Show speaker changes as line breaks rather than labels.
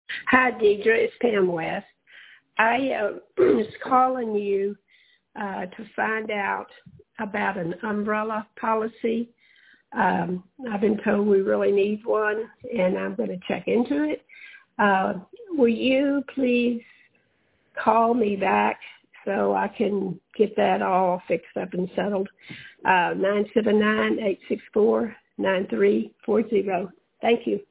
Hi, Deidre. It's Pam West. I was calling you to find out about an umbrella policy. I've been told we really need one, and I'm going to check into it. Will you please call me back so I can get that all fixed up and settled? 979-864-9340. Thank you.